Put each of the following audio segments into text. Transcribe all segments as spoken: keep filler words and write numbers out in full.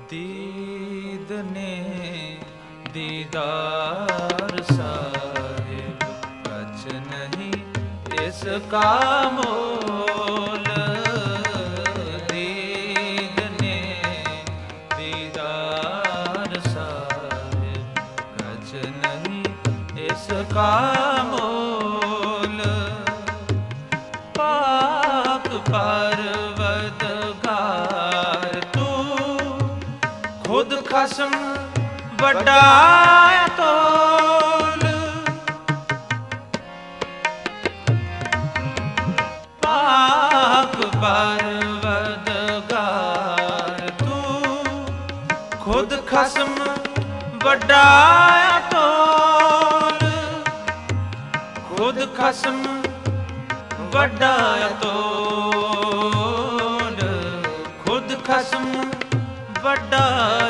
ਦੀਦ ਨੇ ਦੀਦਾਰ ਸਾਹਿਬ, ਕਛ ਨਹੀਂ ਇਸ ਕਾ ਮੋਲ। ਦੀਦ ਨੇ ਦੀਦਾਰ ਸਾਹਿਬ, ਕਛ ਨਹੀਂ ਇਸ ਕਾ ਮੋਲ। ਪਾਕ ਪਰਵਤਗਾਰ ਤੂੰ, ਖੁਦ ਖਸਮ ਵੱਡਾ ਤੋਲ। ਪਾਕ ਪਰਵਤਗਾਰ ਤੂੰ, ਖੁਦ ਖਸਮ ਵੱਡਾ ਤੋਲ। ਖੁਦ ਖਸਮ ਵੱਡਾ ਤੋਲ, ਖੁਦ ਖਸਮ ਵੱਡਾ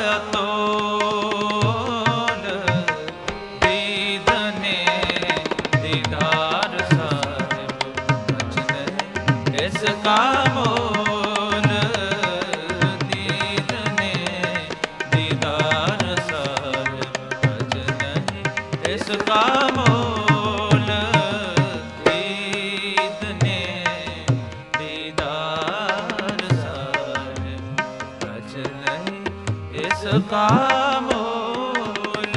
ਤੋਲ। ਦੀਦ ਨੇ ਦੀਦਾਰ ਸਾਹਿਬ, ਕਛ ਨਹੀਂ ਇਸ ਕਾ ਮੋਲ। ਦੀਦ ਨੇ ਦੀਦਾਰ ਸਾਹਿਬ, ਕਛ ਨਹੀਂ ਇਸ ਕਾ ਮੋਲ। ਦੀਦ ਨੇ ਦੀਦਾਰ ਸਾਹਿਬ, ਕਛ ਨਹੀਂ ਇਸ ਕਾ ਮੋਲ।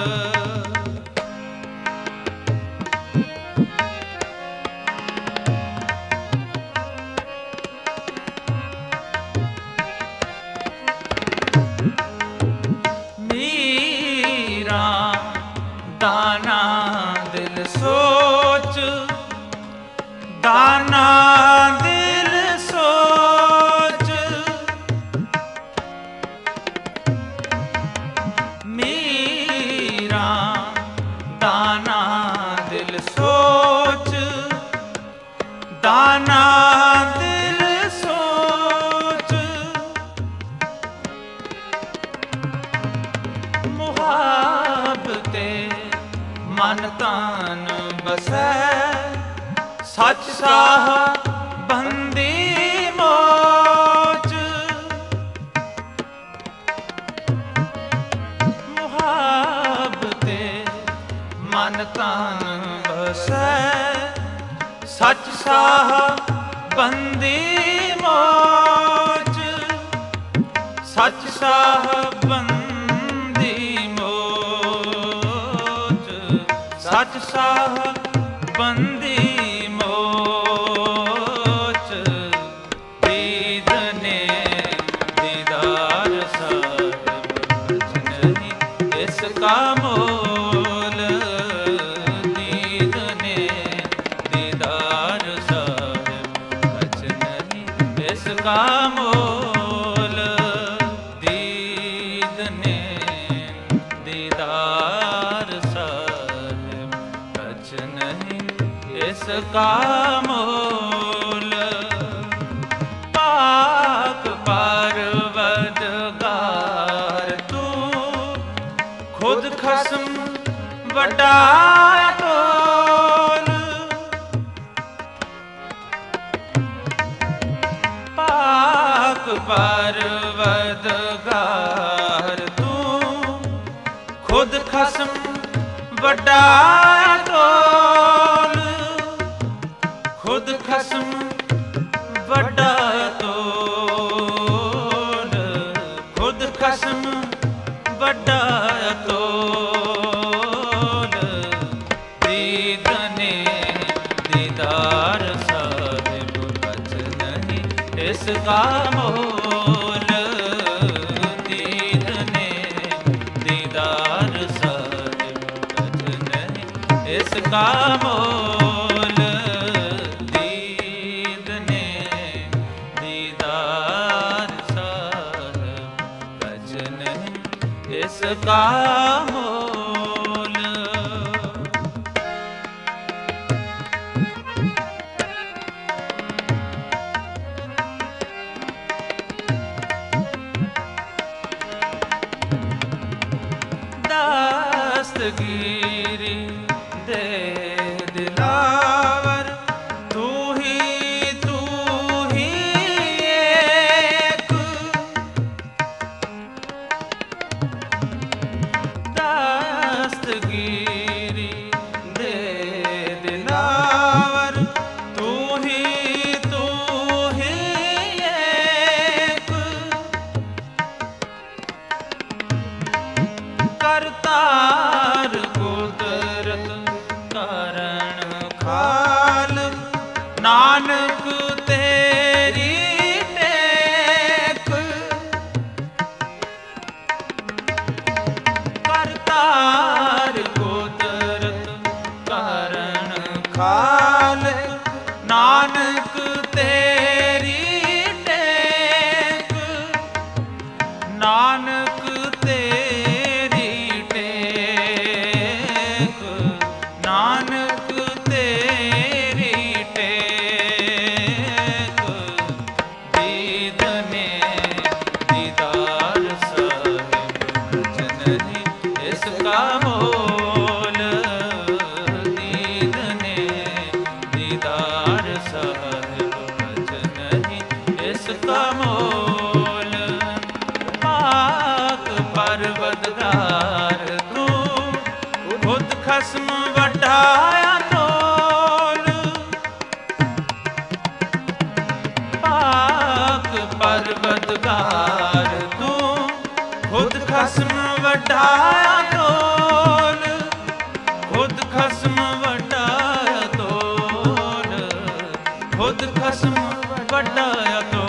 ਮੀਰਾ ਦਾਨਾ ਦਿਲ ਸੋਚ, ਦਾਨਾ ਦਿਲ ਸੋਚ। ਮੀਰਾ ਦਾਨਾ ਦਿਲ ਸੋਚ, ਦਾਨਾ ਦਿਲ ਸੋਚ। ਮੁਹਾਬਤੇ ਮਨ ਤਨ ਬਸੈ, ਸੱਚ ਸਾਹ ਬੰਦੀ ਮੋਚ। ਮੁਹਾਬਤੇ ਮਨ ਤਨ ਬਸੈ, ਸੱਚ ਸਾਹ ਬੰਦੀ ਮੋਚ। ਸੱਚ ਸਾਹ ਬੰਦੀ ਮੋਚ, ਸੱਚ ਸਾਹ ਬੰਦੀ ਮੋਚ। ਦੀਦ ਨੇ ਦੀਦਾਰ ਸਾਹਿਬ, ਕਛ ਨਹੀਂ ਇਸ ਕਾ ਮੋਲ। ਦੀਦ ਨੇ ਦੀਦਾਰ ਸਾਹਿਬ, ਕਛ ਨਹੀਂ ਇਸ ਕਾ ਮੋਲ। ਦੀਦ ਨੇ ਦੀਦਾਰ ਸਾਹਿਬ, ਕਛ ਨਹੀਂ ਇਸ ਕਾ ਮੋਲ। ਪਾਕ ਪਰਵਤਗਾਰ ਤੂੰ, ਖੁਦ ਖਸਮ ਵੱਡਾ ਤੋਲ। ਪਾਕ ਪਰਵਤਗਾਰ ਤੂੰ, ਖੁਦ ਖਸਮ ਵੱਡਾ ਤੋਲ। ਖੁਦ ਖਸਮ ਵੱਡਾ ਤੋਲ, ਖੁਦ ਖਸਮ ਵੱਡਾ ਤੋਲ। ਦੀਦ ਨੇ ਦੀਦਾਰ ਸਾਹਿਬ, ਕਛ ਨਹੀਂ ਇਸ ਕਾ ਮੋਲ। ਦੀਦ ਨੇ ਦੀਦਾਰ ਸਾਹਿਬ, ਕਛ ਨਹੀਂ ਇਸ ਕਾ ਮੋਲ। ਦੀਦ ਨੇ ਦੀਦਾਰ ਸਾਹਿਬ, ਕਛ ਨਹੀਂ ਇਸ ਕਾ ਮੋਲ। ਦਸਤਗੀਰੀ ਦੇ ਦਿਲਾਵਰ, ਤੂੰ ਹੀ ਤੂੰ ਹੀ ਏਕ। ਇਸ ਕਾ ਮੋਲ। ਪਾਕ ਪਰਵਤਗਾਰ ਤੂੰ, ਖੁਦ ਖਸਮ ਵਟਾਇਆ ਤੋਲ। ਪਾਕ ਪਰਵਤਗਾਰ ਤੂੰ, ਖੁਦ ਖਸਮ ਵਟਾਇਆ ਤੋਲ। ਖੁਦ ਖਸਮ ਵਟਾਇਆ ਤੋਲ, ਖੁਦ ਖਸਮ ਵਟਾਇਆ ਤੋਲ।